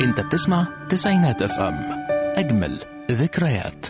انت بتسمع تسعينات اف ام، اجمل ذكريات.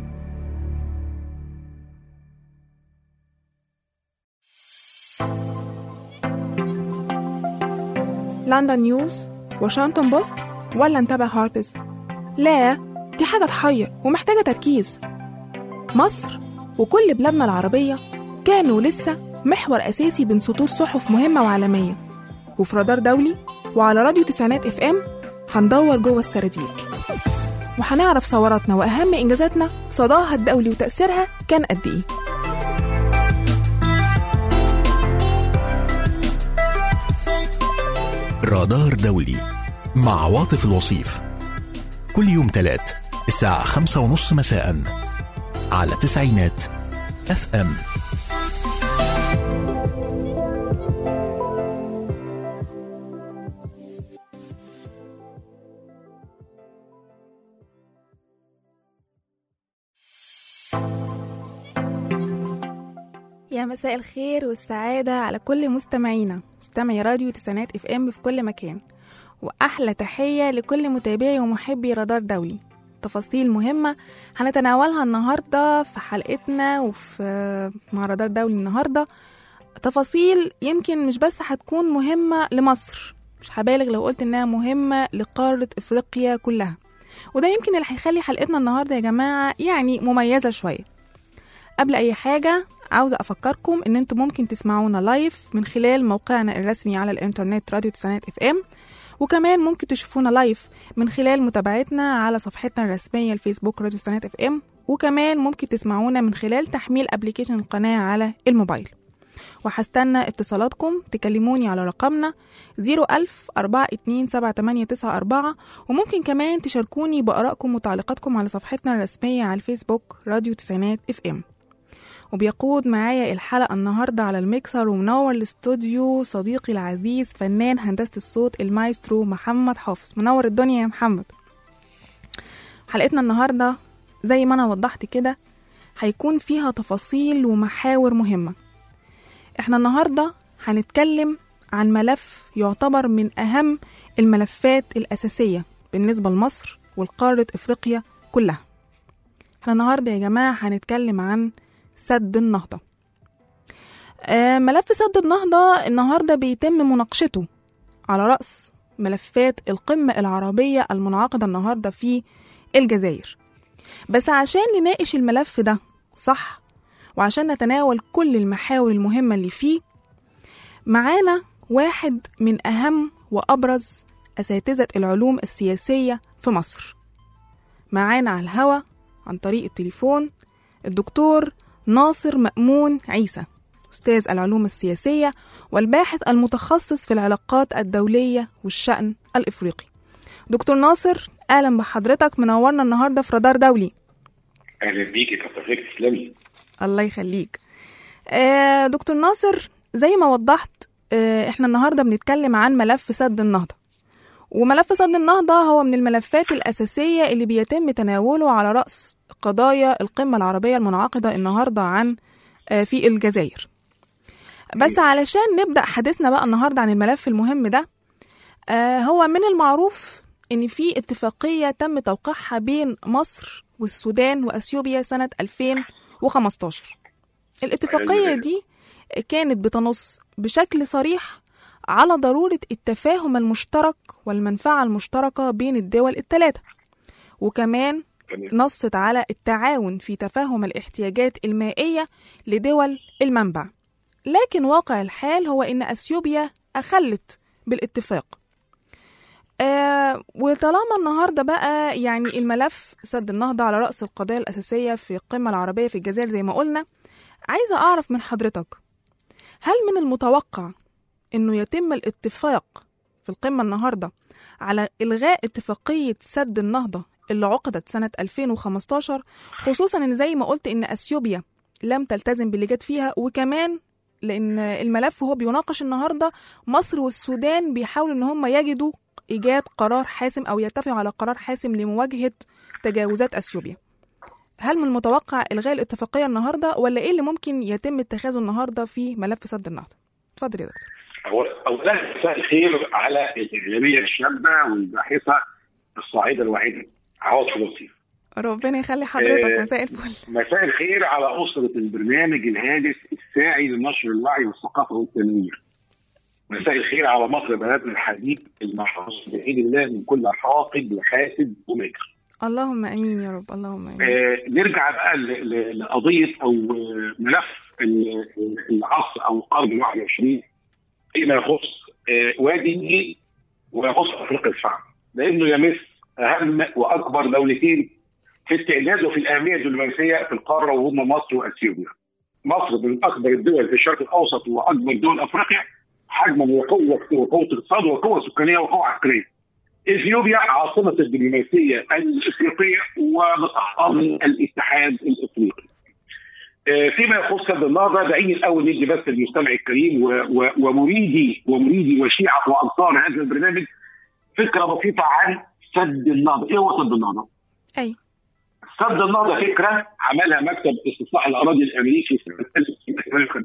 لندن نيوز، واشنطن بوست، ولا نتابع هارتز؟ لا، دي حاجة تحير ومحتاجة تركيز. مصر وكل بلادنا العربية كانوا لسه محور أساسي بين سطور صحف مهمة وعالمية، وفي رادار دولي وعلى راديو تسعينات اف ام هندور جوه السراديب وهنعرف ثوراتنا وأهم إنجازاتنا صداها الدولي وتأثيرها كان قد إيه. رادار دولي مع عواطف الوصيف، كل يوم تلات الساعة 5:30 مساء على تسعينات اف ام. يا مساء الخير والسعادة على كل مستمعي راديو تسعينات اف ام في كل مكان، وأحلى تحية لكل متابعي ومحبي رادار دولي. تفاصيل مهمة هنتناولها النهاردة في حلقتنا مع رادار دولي النهاردة. تفاصيل يمكن مش بس هتكون مهمة لمصر، مش هبالغ لو قلت إنها مهمة لقارة إفريقيا كلها، وده يمكن اللي هيخلي حلقتنا النهاردة يا جماعة يعني مميزة شوية. قبل أي حاجة عاوزة أفكركم إن أنتم ممكن تسمعونا لايف من خلال موقعنا الرسمي على الإنترنت راديو تسعينات اف ام، وكمان ممكن تشوفونا لايف من خلال متابعتنا على صفحتنا الرسمية الفيسبوك راديو تسعينات اف ام، وكمان ممكن تسمعونا من خلال تحميل ابليكيشن القناة على الموبايل. وهستنى اتصالاتكم، تكلموني على رقمنا 010427894، وممكن كمان تشاركوني بآرائكم وتعليقاتكم على صفحتنا الرسمية على الفيسبوك راديو تسعينات اف ام. وبيقود معايا الحلقة النهاردة على الميكسر ومنور الاستوديو صديقي العزيز فنان هندسة الصوت المايسترو محمد حافظ. منور الدنيا يا محمد. حلقتنا النهاردة زي ما أنا وضحت كده هيكون فيها تفاصيل ومحاور مهمة. احنا النهاردة هنتكلم عن ملف يعتبر من أهم الملفات الأساسية بالنسبة لمصر والقارة إفريقيا كلها. احنا النهاردة يا جماعة هنتكلم عن سد النهضة. ملف سد النهضة النهاردة بيتم مناقشته على رأس ملفات القمة العربية المنعقدة النهاردة في الجزائر. بس عشان نناقش الملف ده صح، وعشان نتناول كل المحاور المهمة اللي فيه، معانا واحد من أهم وأبرز أساتذة العلوم السياسية في مصر. معانا على الهوا عن طريق التليفون الدكتور ناصر مأمون عيسى، أستاذ العلوم السياسية والباحث المتخصص في العلاقات الدولية والشأن الإفريقي. دكتور ناصر، أهلا بحضرتك، منورنا النهاردة في رادار دولي. أهلا بيكي، كتر تسلمي. الله يخليك. دكتور ناصر، زي ما وضحت احنا النهاردة بنتكلم عن ملف سد النهضة، وملف سد النهضة هو من الملفات الأساسية اللي بيتم تناوله على رأس قضايا القمة العربية المنعقدة النهاردة عن في الجزائر. بس علشان نبدأ حديثنا بقى النهاردة عن الملف المهم ده، هو من المعروف إن في اتفاقية تم توقيعها بين مصر والسودان وأثيوبيا سنة 2015. الاتفاقية دي كانت بتنص بشكل صريح على ضرورة التفاهم المشترك والمنفعة المشتركة بين الدول الثلاثة، وكمان نصت على التعاون في تفاهم الاحتياجات المائية لدول المنبع. لكن واقع الحال هو إن أثيوبيا أخلت بالاتفاق. وطالما النهاردة بقى يعني الملف سد النهضة على رأس القضايا الأساسية في القمة العربية في الجزائر زي ما قلنا، عايزة أعرف من حضرتك، هل من المتوقع إنه يتم الاتفاق في القمة النهاردة على إلغاء اتفاقية سد النهضة اللي عقدت سنة 2015، خصوصا إن زي ما قلت إن أثيوبيا لم تلتزم باللي جت فيها، وكمان لأن الملف هو بيناقش النهاردة مصر والسودان بيحاولوا إن هم يجدوا إيجاد قرار حاسم أو يتفقوا على قرار حاسم لمواجهة تجاوزات أثيوبيا. هل من المتوقع إلغاء الاتفاقية النهاردة، ولا إيه اللي ممكن يتم اتخاذه النهاردة في ملف سد النهضة؟ اتفضل يا دكتور. أولا مساء الخير على الإعلامية الشابة والباحثة صاعدا واعدا. عواطف لطيف. ربنا يخلي حضرتك. مساء الفل. مساء الخير على أسرة البرنامج الهادف الساعي لنشر الوعي والثقافة والتنوير. مساء الخير على مصر بلدنا الحبيب المحروس بعيد الله من كل حاقد وحاسد وماكر. اللهم امين يا رب. اللهم امين. نرجع بقى لقضيه او ملف العصر او القرن ال21 فيما يخص وادي النيل ويخص افريقيا الشعب، لانه يمس اهم واكبر دولتين في التعداد وفي الاهميه الدبلوماسيه في القاره، وهم مصر واثيوبيا. مصر من اكبر الدول في الشرق الاوسط واكبر دول افريقيا حجما وقوه اقتصاد وقوه سكانيه وقوه عسكريه. اثيوبيا عاصمه الدبلوماسيه الافريقيه ومقر الاتحاد الافريقي. فيما يخص سد النهضه، دعيني الاول ندي بس للمستمع الكريم ومريدي وشيعه وانصار هذا البرنامج فكره بسيطه عن سد النهضه. ايه هو سد النهضه؟ اي سد النهضه فكره عملها مكتب استصلاح الاراضي الامريكي سنه 1958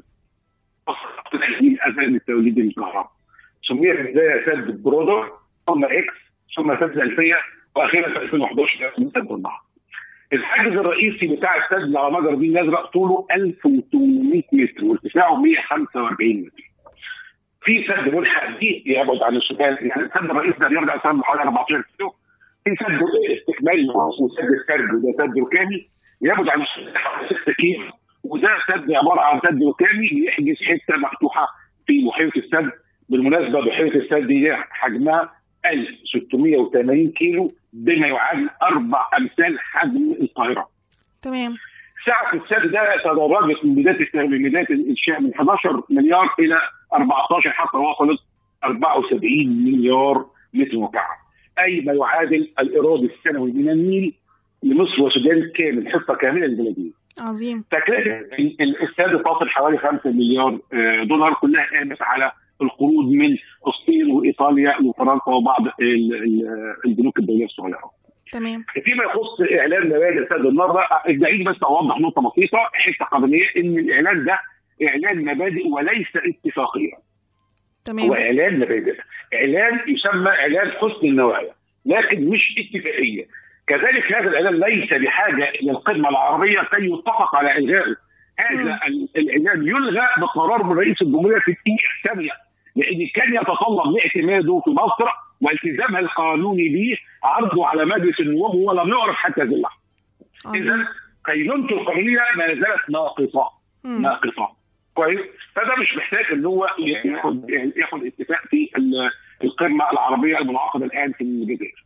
اثناء توليد الكهرباء. سمي في البدايه سد برودر، ثم اكس، ثم سد الفيه، واخيرا في 2011 سد النهضه. الحاجز الرئيسي بتاع السد على مجرى النيل الازرق طوله 1800 متر وارتفاعه 145 متر. في سد ملحق به يبعد عن السكان، يعني السد الرئيسي ده بيرجع سنه حوالي 14 كيلو. في سد استكمالي وسد السرج وده سد ركامي يبعد عن السكان حوالي 6 كيلو، وده سد عباره عن سد ركامي بيحجز حته مفتوحه في بحيره السد. بالمناسبه بحيره السد دي حجمها 1680 كيلو بما يعادل 4 أمثال حجم القاهره. تمام. سعه السد ده تدرجت من بدايه الانشاء من 11 مليار الى 14 حتى وصلت 74 مليار متر مكعب، اي ما يعادل الايراد السنوي من النيل لمصر والسودان كامل، حصه كامله للبلدين. عظيم. تكلفه السد تصل حوالي 5 مليار دولار، كلها قامت على القروض من الصين وايطاليا وفرنسا وبعض البنوك الدوليه الصغيره. تمام. فيما يخص اعلان مبادئ سد النهضه، ادعي بس اوضح نقطه بسيطه، حته قانونيه، ان الاعلان ده اعلان مبادئ وليس اتفاقيه. تمام. هو اعلان مبادئ، اعلان يسمى اعلان حسن النوايا لكن مش اتفاقيه. كذلك هذا الاعلان ليس بحاجه الى القمه العربيه كي يتفق على الغائه. هذا الاعلان يلغى بقرار من رئيس الجمهوريه في الدقيقه الثانيه، لان كان يتطلب لاعتماده في مصر والتزامها القانوني به عرضه على مجلس النواب وهو لم يعرف حتى هذه اللحظه. اذا قيمته القانونيه ما زالت ناقصه. كويس؟ فده مش محتاج ان هو ياخد اتفاق في القمه العربيه المنعقده الان في الجزائر.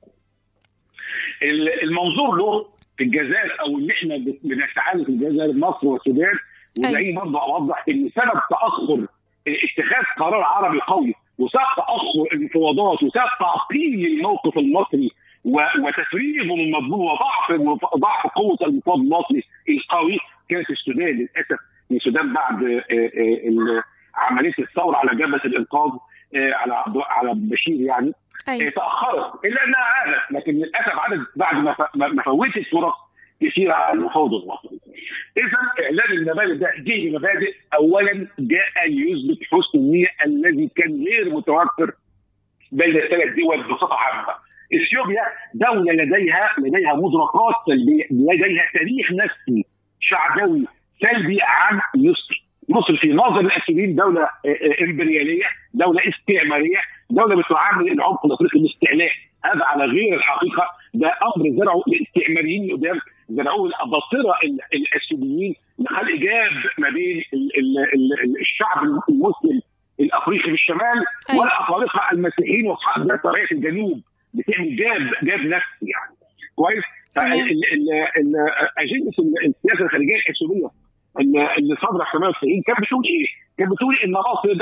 المنظور له في الجزائر او اللي احنا بنستعانه في الجزائر مصر والسودان، ودعيني برضه اوضح ان سبب تاخر اتخاذ قرار عربي قوي وسبب تاخر المفاوضات وسبب تعطيل الموقف المصري وتفريغه من مضمون وضعف قوه المفاوض المصري القوي كانت السودان. للاسف السودان بعد عمليه الثوره على جبهه الانقاذ على بشير يعني تاخرت، الا انها عادت، لكن للاسف عادت بعد ما فوتت فرص كثيره على المفاوض المصري. اذا اعلان المبادئ ده جه بمبادئ اولا جاء ليثبت حسن النيه الذي كان غير متوفر بين الثلاث دول بصفه عامه. اثيوبيا دوله لديها مدركات سلبيه، لديها تاريخ نفسي شعبوي سلبي عن مصر. مصر في نظر الاثيوبيين دوله امبرياليه، دوله استعماريه، دوله بتعامل العمق الافريقي باستعلاء. هذا على غير الحقيقه، ده امر زرعه الاستعماريين قدام، زرعوه الاباطره الاثيوبيين لخلق جاب ما بين الشعب المسلم الافريقي في الشمال والافارقه المسيحيين واصحاب الطريقه في الجنوب، بتعمل جاب نفسي يعني. كويس؟ اجنده السياسه الخارجيه الاثيوبيه اللي صدر في 98 كان بتقول ايه؟ كان بتقول ان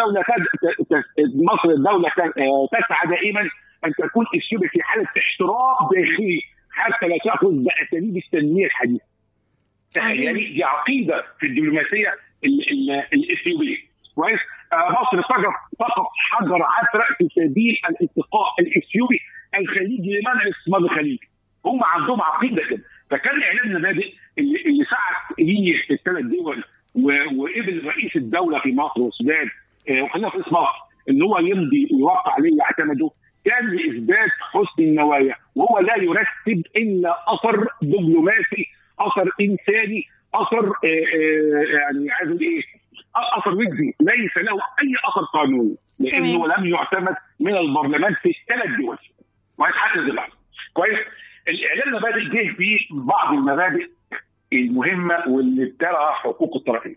مصر الدوله تسعى دائما ان تكون اثيوبيا في حاله احتراب داخلي حتى لا تاخذ باساليب التنميه الحديثه. يعني دي عقيده في الدبلوماسيه الاثيوبيه. كويس؟ مصر فقط حجر عثره في سبيل الاتقاء الاثيوبي الخليجي لمنع استثمار الخليج. هم عندهم عقيده كده. فكان اعلان المبادئ اللي سعت ليه الثلاث دول وقبل رئيس الدوله في مصر والسودان وخلينا في مصر ان هو يمضي ويوقع عليه يعتمده، كان لاثبات حسن النوايا، وهو لا يرتب الا اثر دبلوماسي، اثر انساني، اثر يعني عايز ايه؟ اثر ودي، ليس له اي اثر قانوني، لانه لم يعتمد من البرلمان في الثلاث دول وهيتحدد اللحظه. كويس؟ الاعلان مبادئ جه فيه بعض المبادئ المهمه واللي بترعى حقوق الطرفين.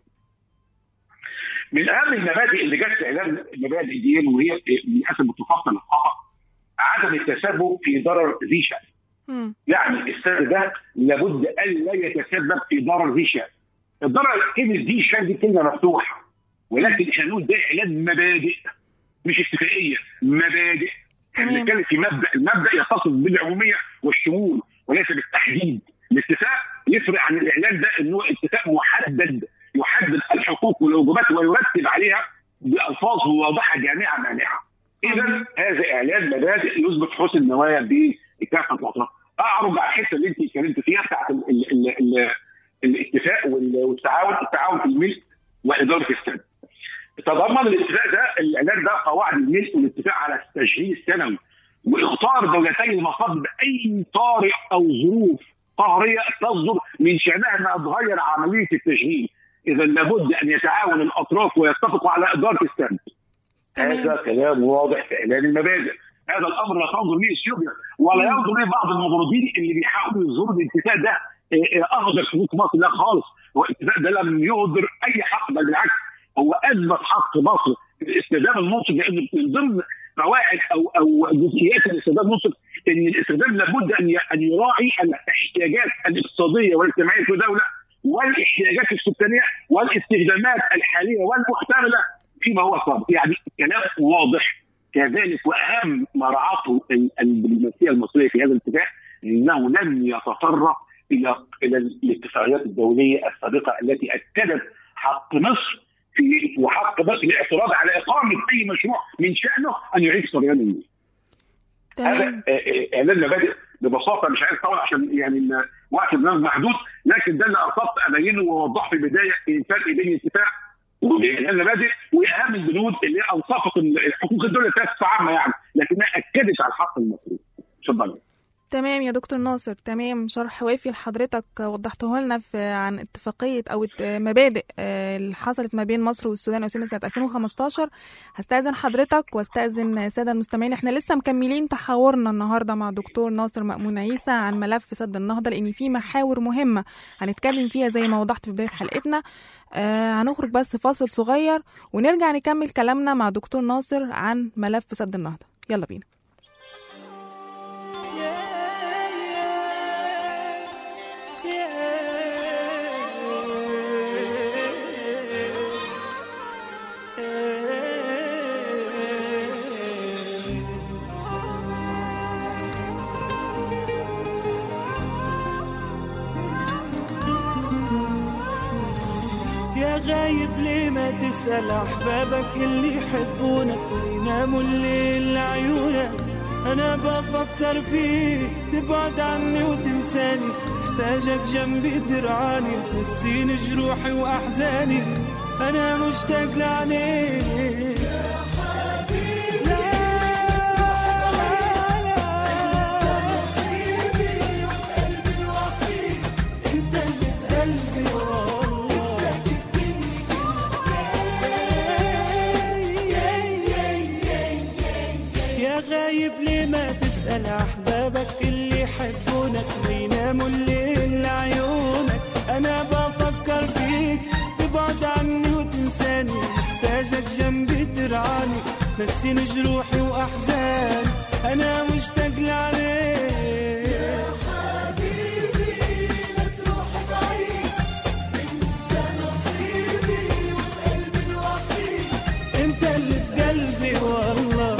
من اهم المبادئ اللي جت في اعلان المبادئ دي، وهي للاسف بتفصل الخطا، عدم التسبب في ضرر ذي شأن. يعني السبب ده لابد الا يتسبب في ضرر ذي شأن. الضرر كلمه ذي شأن دي كلمه مفتوحه، ولكن احنا نقول ده اعلان مبادئ مش اتفاقيه، مبادئ. احنا بنتكلم في مبدا، المبدا يتصف بالعموميه والشمول وليس بالتحديد. الاتفاق يفرق عن الاعلان ده انه اتفاق محدد يحدد الحقوق والواجبات ويرتب عليها بألفاظ واضحه جامعه مانعه. اذا هذا اعلان مبادئ يثبت حسن النوايا بكافه الاطراف. اعرض على الحته اللي انت اتكلمت فيها بتاعت الاتفاق والتعاون في الملك واداره السد. تضمن الاتفاق ده، الاعلان ده، قواعد الملك والاتفاق على التشغيل السنوي، واختار دولتي المصب باي طارئ او ظروف قهريه تصدر من شانها انها تغير عمليه التشغيل. اذا لابد ان يتعاون الاطراف ويتفقوا على اداره السد. هذا كلام واضح في اعلان المبادئ. هذا الامر لا تنظر ليه اثيوبيا ولا ينظر ليه بعض المغرضين اللي بيحاولوا يظهروا الاتفاق ده اهدر حقوق مصر. لا خالص، هو الاتفاق ده لم يهدر اي حق، بل بالعكس هو اثبت حق مصر في الاستخدام المنصف، لانه من ضمن قواعد او جزئيات الاستخدام المنصف ان الاستخدام لابد ان يراعي الاحتياجات الاقتصاديه والاجتماعيه في الدوله والاحتياجات السكانيه والاستخدامات الحاليه والمحتمله فيما هو سابق. يعني كلام واضح. كذلك واهم ما رعته الدبلوماسيه المصريه في هذا الاتفاق انه لم يتطرق الى الاتفاقيات الدوليه السابقه التي اكدت حق مصر وحق مصر الاعتراض على اقامه اي مشروع من شانه ان يعيد صبيان النيل. هذا اعلان مبادئ ببساطه، مش عايز طبعا عشان يعني وقت البرنامج محدود، لكن ده اللي قصدت ابينه ووضحه في البدايه الفرق بين الاتفاق واعلان المبادئ واهم البنود اللي انصفت حقوق الدوله بصفه عامه يعني، لكنها اكدت على الحق المصري. اتفضل. تمام يا دكتور ناصر، تمام. شرح وافي لحضرتك وضحته لنا عن اتفاقية أو مبادئ اللي حصلت ما بين مصر والسودان وأثيوبيا سنة 2015. هستأذن حضرتك واستأذن السادة المستمعين، احنا لسه مكملين تحاورنا النهاردة مع دكتور ناصر مأمون عيسى عن ملف سد النهضة، لأن في محاور مهمة هنتكلم فيها زي ما وضحت في بداية حلقتنا. هنخرج بس فاصل صغير ونرجع نكمل كلامنا مع دكتور ناصر عن ملف سد النهضة. يلا بينا. غايب ليه ما تسأل أحبابك اللي يحبونك ويناموا الليل لعيونك. أنا بفكر فيك تبعد عني وتنساني، محتاجك جنبي ترعاني تنسيني جروحي وأحزاني. أنا مشتاق لعينيك غايب ليه ما تسأل أحبابك اللي يحبونك ويناموا الليل لعيونك. أنا بفكر فيك تبعد عني وتنساني، محتاجك جنبي ترعاني نسيني جروحي وأحزاني. أنا مشتاق لعليك يا حبيبي لا تروح بعيد، انت نصيبي وقلبي الوحيد، انت اللي في قلبي والله.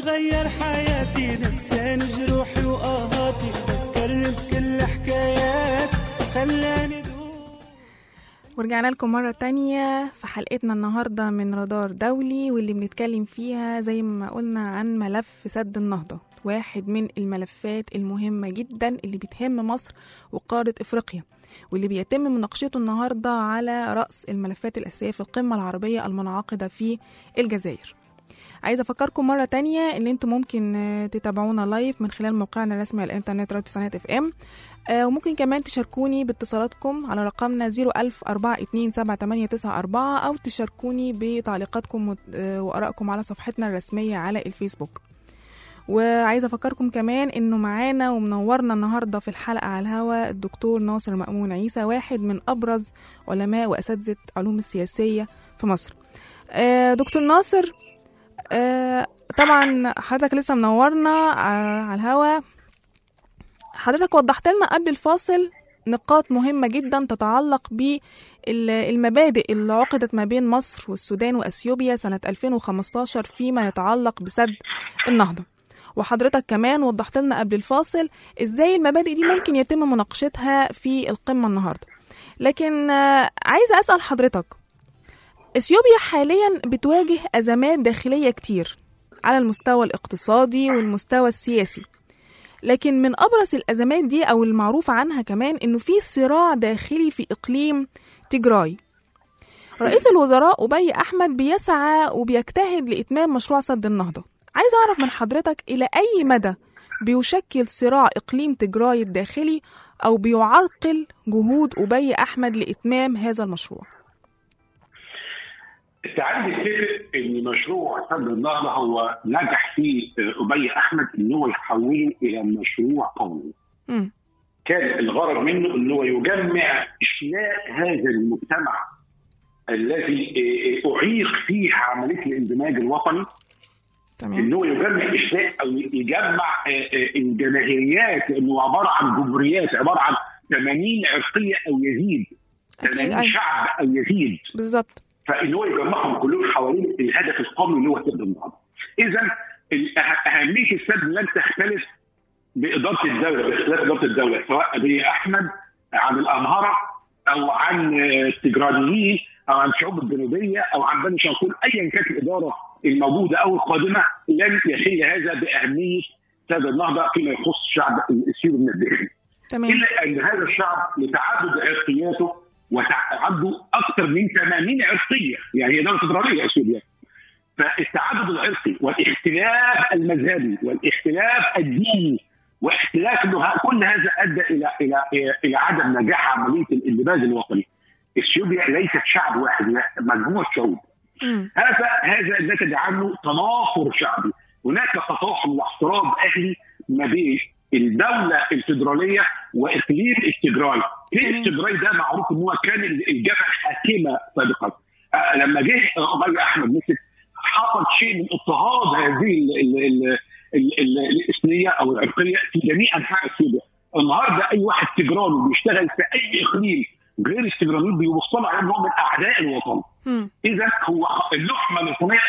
غير حياتي، نساني جروحي وآهاتي، فكرني بكل حكايات خلاني ورجعنا لكم مرة تانية في حلقتنا النهاردة من رادار دولي، واللي بنتكلم فيها زي ما قلنا عن ملف سد النهضة، واحد من الملفات المهمة جدا اللي بتهم مصر وقارة إفريقيا، واللي بيتم مناقشته النهاردة على رأس الملفات الأساسية في القمة العربية المنعقدة في الجزائر. عايزة أفكركم مرة تانية إن أنتم ممكن تتابعونا لايف من خلال موقعنا الرسمي على الإنترنت راديو تسعينات FM، وممكن كمان تشاركوني باتصالاتكم على رقمنا 010427894 أو تشاركوني بتعليقاتكم وآرائكم على صفحتنا الرسمية على الفيسبوك. وعايزة أفكركم كمان إنه معانا ومنورنا النهاردة في الحلقة على الهواء الدكتور ناصر مأمون عيسى، واحد من أبرز علماء وأساتذة علوم السياسية في مصر. دكتور ناصر، طبعا حضرتك لسه منورنا على الهواء. حضرتك وضحت لنا قبل الفاصل نقاط مهمة جدا تتعلق بالمبادئ اللي عقدت ما بين مصر والسودان وأثيوبيا سنة 2015 فيما يتعلق بسد النهضة، وحضرتك كمان وضحت لنا قبل الفاصل ازاي المبادئ دي ممكن يتم مناقشتها في القمة النهاردة. لكن عايزة أسأل حضرتك، اثيوبيا حاليا بتواجه أزمات داخلية كتير على المستوى الاقتصادي والمستوى السياسي، لكن من أبرز الأزمات دي أو المعروف عنها كمان إنه في صراع داخلي في إقليم تيجراي. رئيس الوزراء أبي أحمد بيسعى وبيجتهد لإتمام مشروع سد النهضة. عايز أعرف من حضرتك إلى أي مدى بيشكل صراع إقليم تيجراي الداخلي أو بيعرقل جهود أبي أحمد لإتمام هذا المشروع. تعالى نتفق ان مشروع سد النهضه هو نجح فيه ابي احمد ان هو يحوله الى مشروع قومي. كان الغرض منه ان هو يجمع اشلاء هذا المجتمع الذي اعيق فيه عمليه الاندماج الوطني. تمام. ان هو يجمع اشلاء او يجمع الجماهيريات، لانه عباره عن جمهوريات، عباره عن 80 عرقيه او يزيد، 80 شعب او يزيد بالظبط. فإن هو يجمعهم كلهم حوالين الهدف القومي اللي هو سد النهضة. إذا أهمية السد لن تختلف بإدارة الدولة، باختلاف إدارة الدولة، سواء أبي أحمد عن الأمهرة أو عن التجرانيين أو عن الشعوب الجنوبية أو عن بني شنقول، أيا كانت الإدارة الموجودة أو القادمة لن يخل هذا بأهمية سد النهضة فيما يخص الشعب السوري من الداخل. إلا أن هذا الشعب لتعدد عرقياته وعنده اكثر من 80 عرقيه، يعني هي دوله فدراليه اثيوبيا. فالتعدد العرقي والاختلاف المذهبي والاختلاف الديني واختلاف كل هذا ادى الى عدم نجاح عمليه الاندماج الوطني. اثيوبيا ليست شعب واحد، مجموعه شعوب. هذا نتج عنه تنافر شعبي، هناك تطاحن واحتراب اهلي ما بين الدولة الفدرالية وإقليم التجراي. التجراي ده معروف إن هو كان الجبهة الحاكمة سابقا. لما جه أبي أحمد مسك حصل شيء من اضطهاد هذه الإثنية أو العرقية في جميع أنحاء اثيوبيا. النهارده أي واحد تجراني بيشتغل في أي إقليم غير التجرانيين بيوصل على إنه من أعداء الوطن. إذا هو اللحمة الوطنية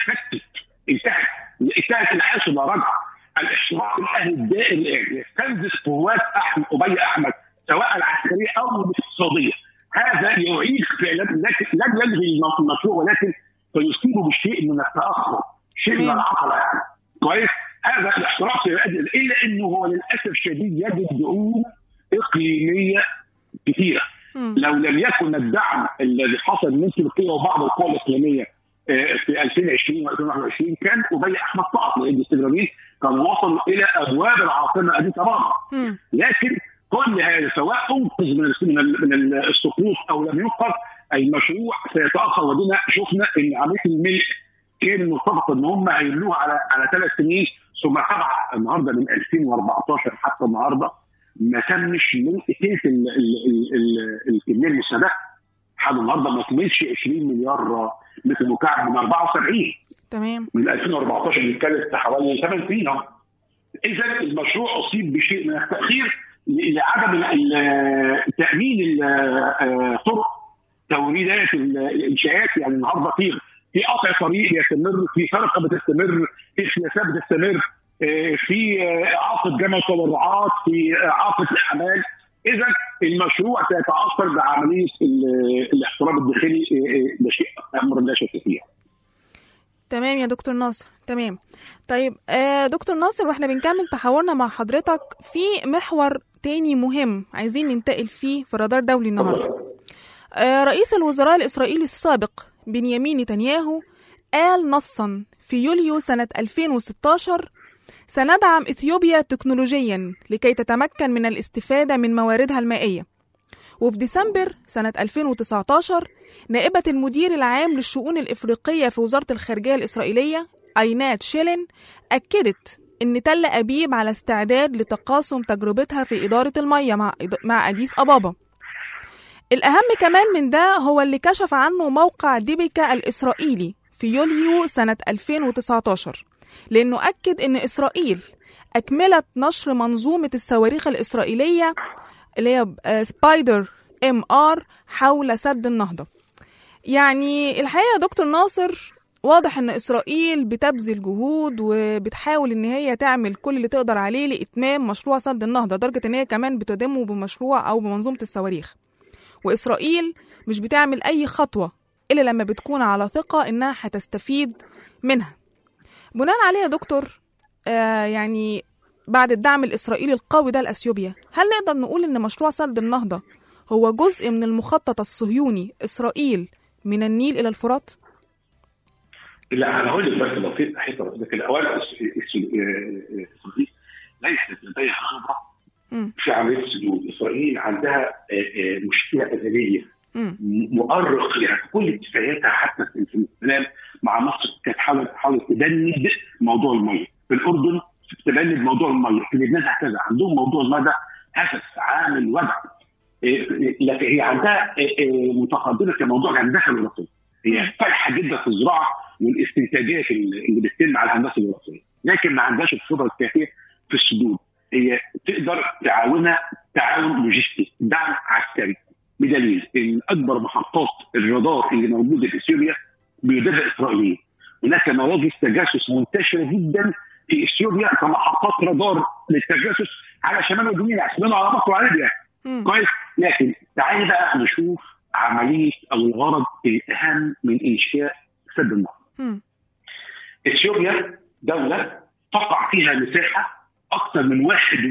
انتهت الحاصل رجعة. الاشراف الاهلي الدائم يستنزف قوات ابي احمد سواء العسكريه او الاقتصاديه. هذا يعيق لن يلغي المشروع ولكن سيصيبه بالشيء من التاخر، شيء من العطله يعني. كويس؟ هذا الاحتراف سيؤدي الا انه هو للاسف الشديد يجد دعوم اقليميه كثيره. لو لم يكن الدعم الذي حصل من تركيا وبعض القوى الاقليميه في 2020 و2021 كان ابي احمد سقط، لان الاستجراميين كانوا وصلوا الى ابواب العاصمه اديس ابابا. لكن كل هذا سواء انقذ من السقوط او لم ينقذ، المشروع سيتاخر. ودينا شفنا ان عمليه الملك كان مرتبط ان هم هيملوها على 3 سنين، ثم طبعا النهارده من 2014 حتى النهارده ما تمش ملء ثلث الكميه المستهدفه. لحد النهارده ما كملش 20 مليار متر مكعب من 74. تمام. من 2014 بنتكلم في حوالي 8 سنين. اذا المشروع اصيب بشيء من التاخير لعدم تامين طرق توريدات الانشاءات. يعني النهارده في قطع طريق يستمر، في سرقه بتستمر، في سياسات بتستمر، في اعاقه جمع تبرعات، في اعاقه الاعمال. اذا المشروع سيتاثر بعمليه الاحترام الداخلي، ده شيء امر لا شك فيه. تمام يا دكتور ناصر، تمام. طيب دكتور ناصر، واحنا بنكمل تحاورنا مع حضرتك في محور تاني مهم عايزين ننتقل فيه في رادار دولي النهارده. رئيس الوزراء الإسرائيلي السابق بنيامين نتنياهو قال نصا في يوليو سنة 2016: سندعم إثيوبيا تكنولوجيا لكي تتمكن من الاستفادة من مواردها المائية. وفي ديسمبر سنة 2019 نائبة المدير العام للشؤون الإفريقية في وزارة الخارجية الإسرائيلية عينات شيلين أكدت إن تل أبيب على استعداد لتقاسم تجربتها في إدارة المياه مع أديس أبابا. الأهم كمان من ده هو اللي كشف عنه موقع ديبيكا الإسرائيلي في يوليو سنة 2019، لأنه أكد إن إسرائيل أكملت نشر منظومة الصواريخ الإسرائيلية اللي هي سبايدر MR حول سد النهضة. يعني الحقيقة يا دكتور ناصر، واضح إن إسرائيل بتبذل جهود وبتحاول إن هي تعمل كل اللي تقدر عليه لإتمام مشروع سد النهضة، لدرجة إن هي كمان بتدمه بمشروع أو بمنظومة الصواريخ. وإسرائيل مش بتعمل أي خطوة إلا لما بتكون على ثقة إنها هتستفيد منها. بناء عليه يا دكتور، يعني بعد الدعم الإسرائيلي القوي ده لأثيوبيا، هل نقدر نقول إن مشروع سد النهضة هو جزء من المخطط الصهيوني إسرائيل من النيل إلى الفرات؟ لا، أنا هقول لك بس لو في حته بس كده. أولا إسرائيل ليست لديها خبرة في عملية السدود. إسرائيل عندها مشكلة أزلية، مؤرق يعني كل اتفاقياتها حتى في السلام مع مصر كانت حاولت تدند موضوع المية. في الأردن تدند موضوع المية، في لبنان هكذا عندهم موضوع المية ده هسس عامل وضع. لكن هي عندها متقدمة في موضوع الهندسة الوراثية، هي فالحة جدا في الزراعة والاستنتاجات اللي بتتم على الهندسة الوراثية، لكن ما عندهاش الخبرة الكافية في السدود. هي تقدر تعاونها تعاون لوجستي، دعم عسكري، بدليل ان اكبر محطات الرادار اللي موجوده في اثيوبيا بيديرها اسرائيل. هناك مواقع تجسس منتشره جدا في اثيوبيا كمحطات رادار للتجسس على شمال الجنوب، عشان على مصر وعلى ليبيا. كويس، لكن تعالي بقى نشوف عمليه او الغرض الاهم من انشاء سد النهضه. اثيوبيا دوله تقع فيها مساحه أكثر من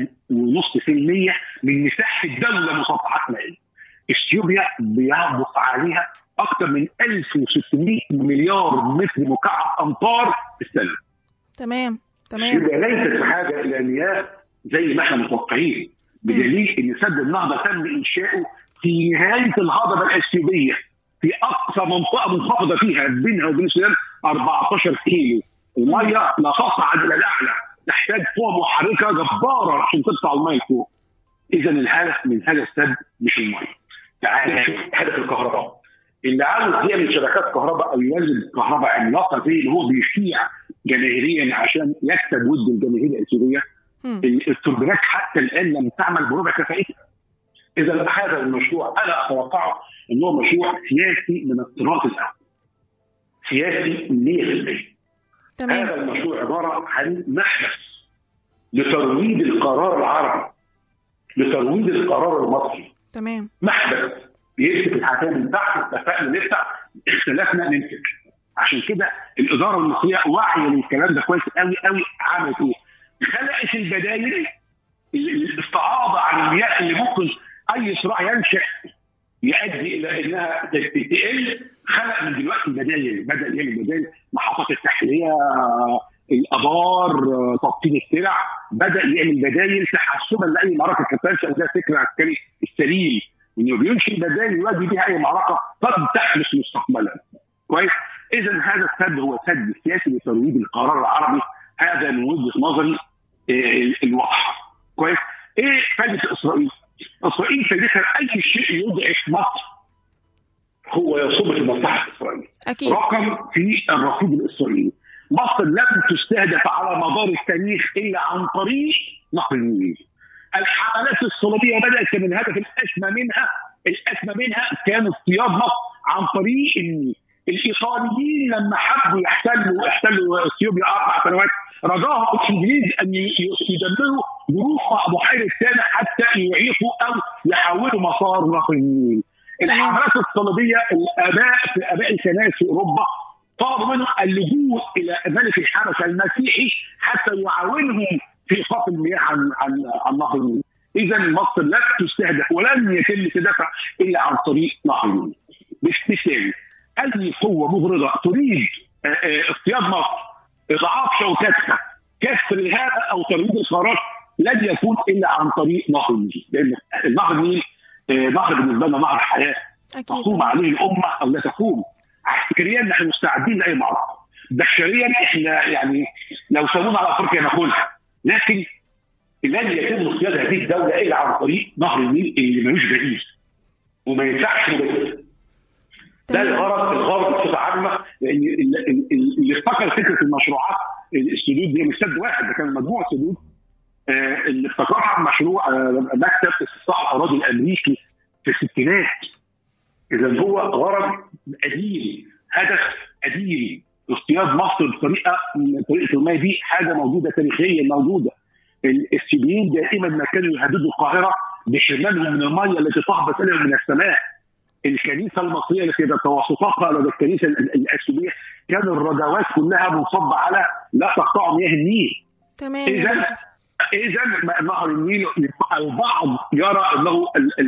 1.5% من مساحة الدولة مسطحات مائية. إثيوبيا بيهبط عليها أكثر من 1600 مليار متر مكعب أمطار في السنة. تمام. إثيوبيا ليست بحاجة إلى مياه زي ما احنا متوقعين، بدليل إن سد النهضة تم إنشاؤه في نهاية الهضبة الإثيوبية، في أقصى منطقة منخفضة فيها بينها وبين السودان 14 كيلو. المية لا تصعد إلى الأعلى، تحتاج قوة محركة جبارة عشان تطلع المية فوق. إذا الهدف من هذا السد مش المية. تعالى شوف هدف الكهرباء. اللي عاوز يعمل شبكات كهرباء أو ينزل كهرباء عملاقة زي اللي هو بيشيع جماهيريا عشان يكسب ود الجماهير الأثيوبية، التوربينات حتى الآن لم تعمل بربع كفاءتها. إذا هذا المشروع أنا أتوقعه إنه هو مشروع سياسي من الطراز الأول، سياسي 100%. تمام. هذا المشروع عبارة عن محبس لترويج القرار العربي، لترويج القرار المصري. تمام. محبس يمسك الحكام من تحت، اتفقنا نفتح، اختلافنا نمسك. عشان كده الإدارة المصرية واعية للكلام ده كويس قوي قوي. عملت ايه؟ خلقت البدائل، الاستعاضة عن المياه اللي ممكن أي صراع ينشأ يؤدي إلى إنها تقل. خلق من دلوقتي بدائل، بدأ يعمل بدائل، محطات التحلية، الآبار، تبطين السلع، بدأ يعمل بدائل تحسبا لأي معركة كتنشأ. ده فكر عسكري السليم، إنه بينشئ بدائل يؤدي بها أي معركة قد تحدث مستقبلا. كويس؟ إذا هذا السد هو سد سياسي لترويج القرار العربي. هذا من وجهة نظري الواضحة. كويس؟ إيه فائدة إسرائيل؟ إسرائيل فائدتها أي شيء يضعف مصر هو يصب في مصلحة إسرائيل. أكيد. رقم في الرصيد الإسرائيلي، مصر لم تستهدف على مدار التاريخ إلا عن طريق نهر النيل. الحملات الصليبية بدأت من الهدف الأسمى منها كان اصطياد مصر عن طريق النيل. الايطاليين لما حبوا يحتلوا اثيوبيا 4 سنوات رجاهم الانجليز ان يدمروا جروف بحيره سانا حتى يعيقوا او يحولوا مسار نهر النيل. الحملات الصليبيه اباء الكنائس في اوروبا طلبوا منهم اللجوء الى ملك الحبشه المسيحي حتى يعاونهم في ايقاف المياه عن نهر النيل. اذا مصر لا تستهدف ولن يتم تدافع الا عن طريق نهر النيل. بالتالي اي قوه مغرضه تريد اصطياد مصر، اضعاف شوكتها، كسر هذا او ترويج القرارات لن يكون الا عن طريق نهر النيل، لان نهر النيل نهر بالنسبه لنا نهر حياه تقوم عليه الامه او لا تقوم. عسكريا نحن مستعدين لاي معركه، بشريا احنا يعني لو سابونا على افريقيا ناكلها، لكن لن يتم اصطياد هذه الدوله الا عن طريق نهر النيل اللي ملوش بديل وما ينفعش مبادئ. ده الغرض بصفه عامه، لان اللي افتكر فكره المشروعات السدود دي مش سد واحد، ده كان مجموعه سدود اللي افتكرها مشروع مكتب استصلاح الاراضي الامريكي في الستينات. اذا هو غرض قديم، هدف قديم. اصطياد مصر بطريقه المياه دي حاجه موجوده تاريخيا موجوده. السوريين دائما ما كانوا يهددوا القاهره بحرمانهم من الميه التي تهبط اليهم من السماء. الكنيسه المصريه التي توسطتها لدى الكنيسه الاسيويه كان الرجوات كلها منصبه على لا تقطعوا مياه النيل. تمام. اذا نهر النيل البعض يرى انه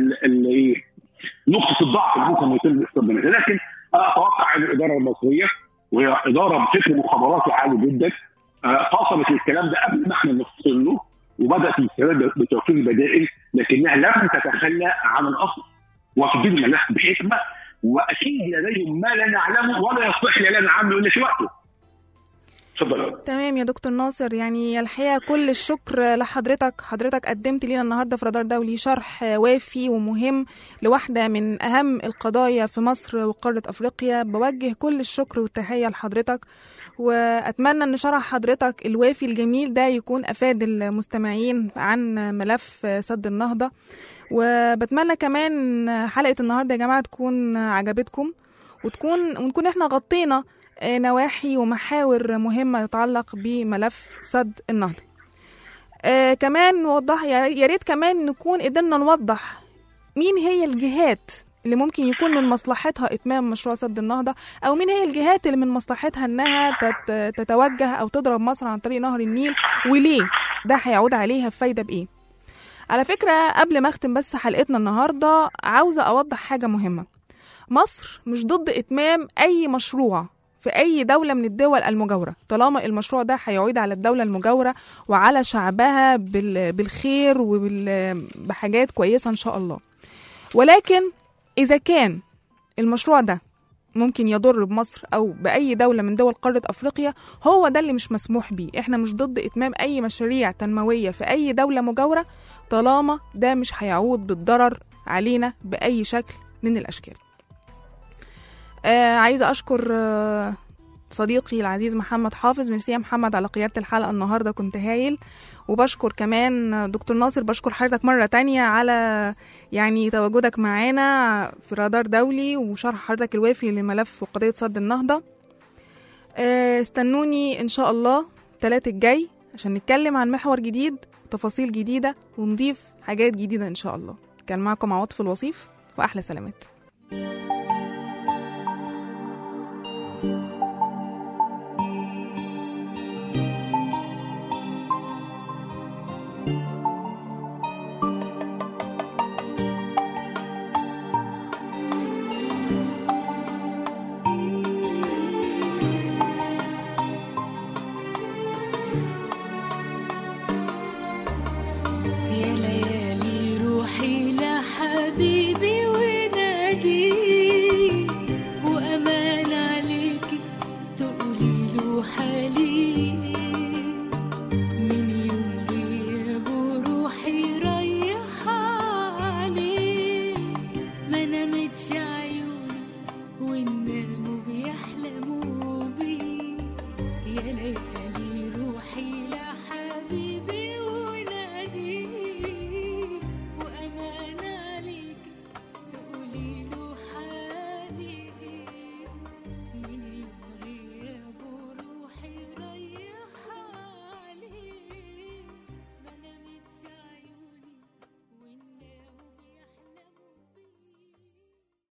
نقطه الضعف اللي ممكن يتم استخدامها، لكن انا اتوقع ان الاداره المصريه وهي اداره بفكر مخابراتي عالي جدا فصلت الكلام ده قبل ما احنا نفصل له وبدات الاستعداد بتوفير البدائل، لكنها لم تتخلى عن الاصل وتدير الملف بحكمه، واكيد لديهم ما لا نعلمه ولا يصلح لنا نعمله الا في وقته. تفضل. تمام يا دكتور ناصر، يعني الحقيقه كل الشكر لحضرتك. حضرتك قدمت لنا النهارده في رادار دولي شرح وافي ومهم لواحده من اهم القضايا في مصر وقاره افريقيا. بوجه كل الشكر والتحيه لحضرتك، واتمنى ان شرح حضرتك الوافي الجميل ده يكون افاد المستمعين عن ملف سد النهضه. وبتمنى كمان حلقه النهارده يا جماعه تكون عجبتكم، ونكون احنا غطينا نواحي ومحاور مهمه تتعلق بملف سد النهضه. كمان نوضح، يا ريت كمان نكون قدرنا نوضح مين هي الجهات اللي ممكن يكون من مصلحتها إتمام مشروع سد النهضة، أو مين هي الجهات اللي من مصلحتها أنها تتوجه أو تضرب مصر عن طريق نهر النيل، وليه ده هيعود عليها بفايدة بإيه. على فكرة قبل ما أختم بس حلقتنا النهاردة عاوزة أوضح حاجة مهمة. مصر مش ضد إتمام أي مشروع في أي دولة من الدول المجاورة طالما المشروع ده هيعود على الدولة المجاورة وعلى شعبها بالخير وبحاجات كويسة إن شاء الله. ولكن إذا كان المشروع ده ممكن يضر بمصر أو بأي دولة من دول قارة أفريقيا، هو ده اللي مش مسموح بيه. إحنا مش ضد إتمام أي مشاريع تنموية في أي دولة مجاورة طالما ده مش هيعود بالضرر علينا بأي شكل من الأشكال. عايزة أشكر صديقي العزيز محمد حافظ. ميرسي يا محمد على قيادة الحلقة النهاردة، كنت هايل. وبشكر كمان دكتور ناصر، بشكر حضرتك مرة تانية على يعني تواجدك معانا في رادار دولي وشرح حضرتك الوافي لملف وقضية سد النهضة. استنوني إن شاء الله الثلاث الجاي عشان نتكلم عن محور جديد وتفاصيل جديدة ونضيف حاجات جديدة إن شاء الله. كان معكم عواطف الوصيف، وأحلى سلامات.